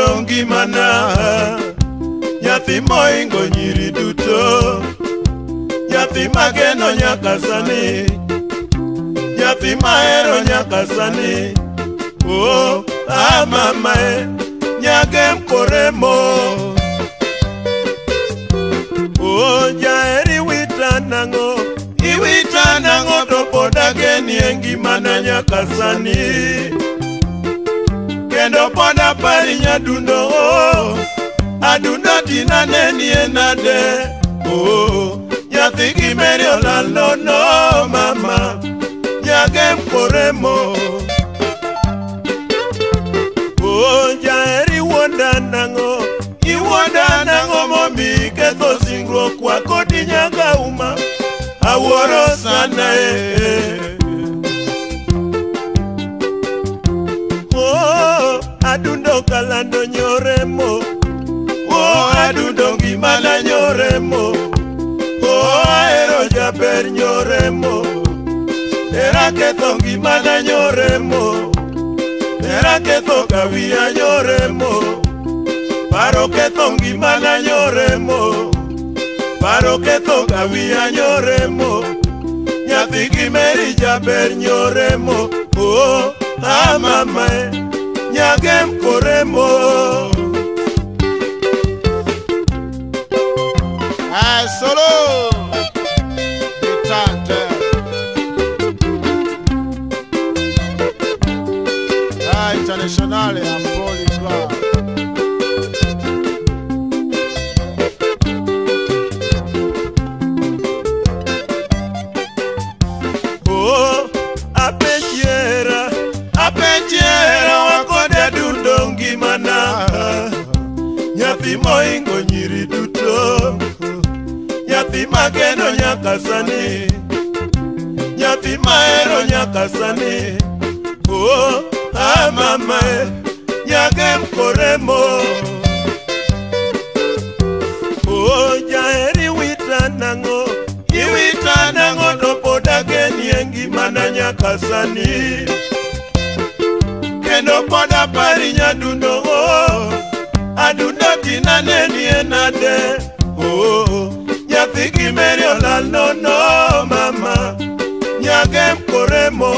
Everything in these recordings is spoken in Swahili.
adundo ngimana, nyathi moingo nyiri duto, nyathi mageno nyaka sani, nyathi mahero nyaka sani. Oh, mamae, nyagem koremo. Oh, jaeri witanango, iwitanango to podageni engimana nyaka sani. Kendo poda pari nyadundo, adundo tinane ni enade. Oh, nyathi gimeri olalo no mama, nyagem koremo. Oh, jaeri wonda nango, iwonda nango momi ketho singro kwa kodi nyaga uma, aworo sana Oh, adundo kalando nyoremo, oh, adundo ngimana nyoremo, oh, aero jaber nyoremo, era ketho ngimana nyoremo, era ketho kawia nyoremo, paro ketho ngimana nyoremo, paro ketho kawia nyoremo, nyathi gimeri jaber nyoremo. Oh, mamae, nyagem koremo. Solo Tante Internationale a Polyglot. Oh, apenjiera wakode adundo ngimana, nyathi moingo nyiri duto, nyathi mageno nyaka sani, nyathi mahero nyaka sani. Oh, mamae, nyagem koremo. Oh, jaeri witanango, iwitanango to podageni engimana nyaka sani. Kendo poda pari nyadundo, adundo tinane ni enade. Oh, nyathi gimeri olalo no mama, nyagem koremo.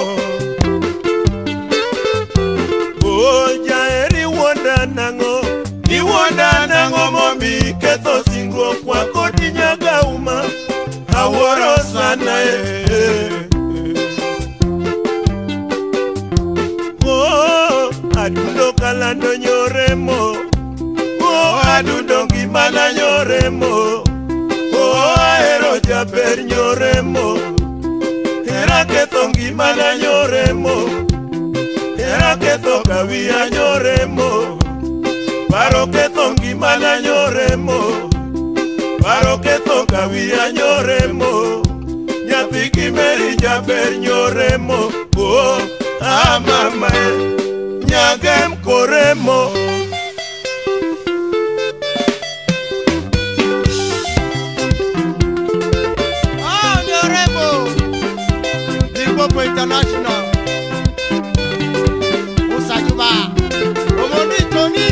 Oh, jaeri wonda nango, iwonda nango momi ketho singro kwa kodi nyaga uma, aworo sana Oh, adundo kalando nyoremo, oh, adundo ngimana nyoremo, oh, aero jaber nyoremo, era ketho ngimana nyoremo, era ketho kawia nyoremo, paro ketho ngimana nyoremo, paro ketho kawia nyoremo, nyathi gimeri jaber nyoremo. Oh, mamae, nyagem koremo. Nyoremo Limpopo International Usajuba Omoni Tony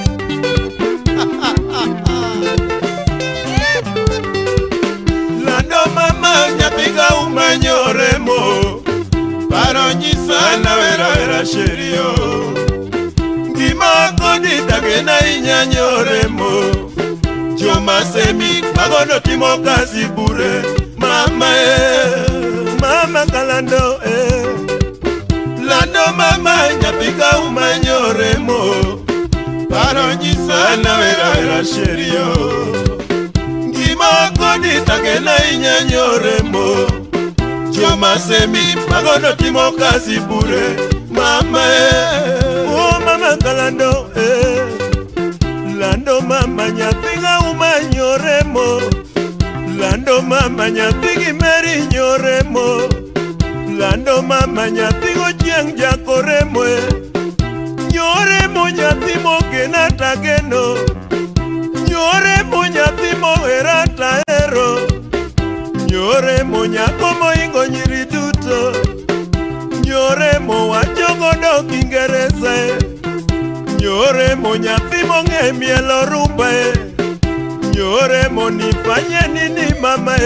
Lando mama nyapiga umanyoremo, paro nyisana vera sherio, ngima kodi tagena inyanyoremo, joma semi magono timo kazi bure. Mama mama kalando Lando mama nyapiga umanyoremo, paro nyisana vera sherio, ngima kodi tagena inyanyoremo, joma semi magono timo kazi bure. Mama oh mama kalando Lando mama nyapiga umanyoremo, Lando mama nyathi gimeri nyoremo, Lando mama nyathi gochieng jakoremo, nyoremo nyathi mogena tageno, nyoremo nyathi mohera tahero, nyoremo nyako moingo nyiri duto, nyoremo wacho godo Kiingereza, Nyore mo nyathi mong'e mielo rumba Nyore mo nifanye nini mama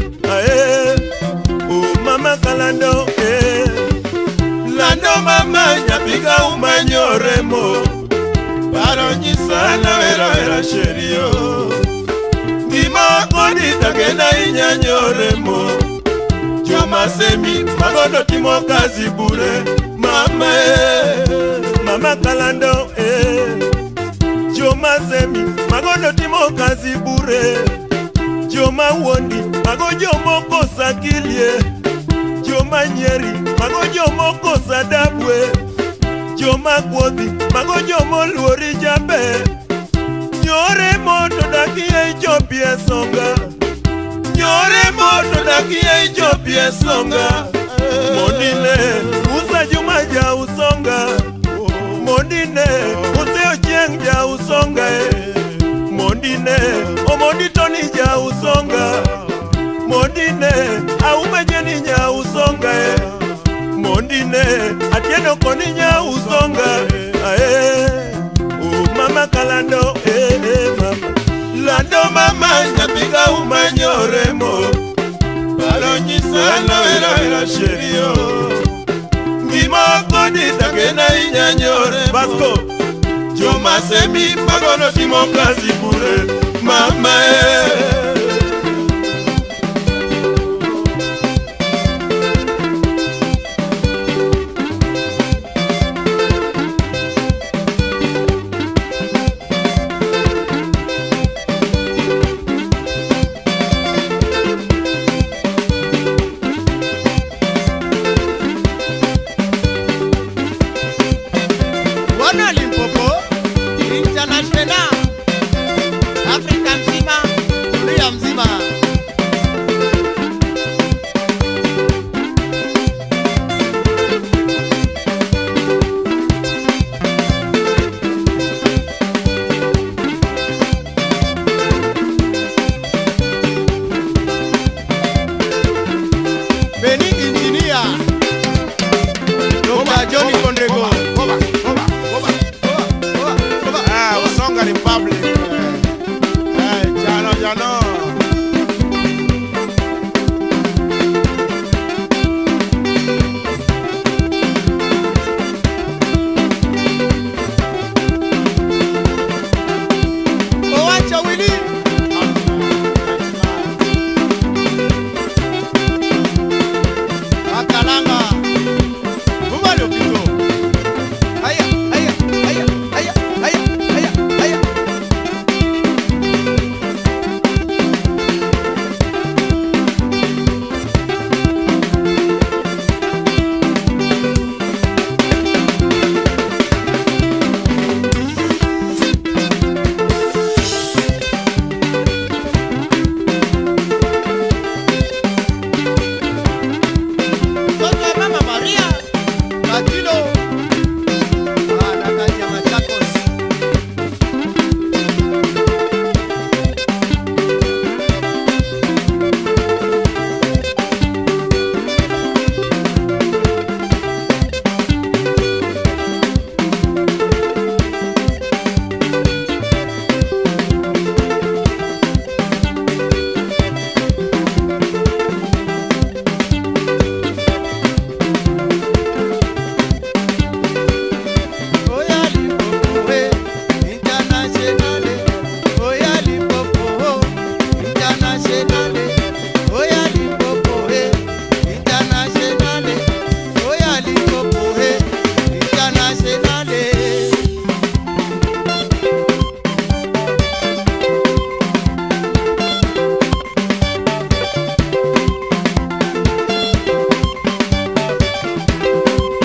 mama kalando Lando mama nyapiga umanyore mo Paro nyisana vera sherio Ngima kodi takena inya nyore mo Joma semi magodo timo kazi bure Mama mama kalando Joma semi magodo timo kazi bure Joma wondi magojo moko sakilie Joma nyeri magojo moko sadabwe Joma kwodhi magojo moluori jabe Nyore moto dakie jopie songa Nyore moto dakie jopie songa Mondine usa Juma ja usonga Mondine use Ochieng ja usonga Mondine omondi Tony ja usonga Mondine aume Jeni nya usonga Mondine Atieno Koni nya usonga mama kalando mama Lando mama nyapiga umanyore mo Palo nyisana vera sherio Ngima kodi takena inya nyore Vasco Joma semi magono timo kazi bure Mama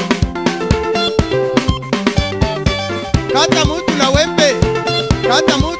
Kata mutu na wembe, kata mutu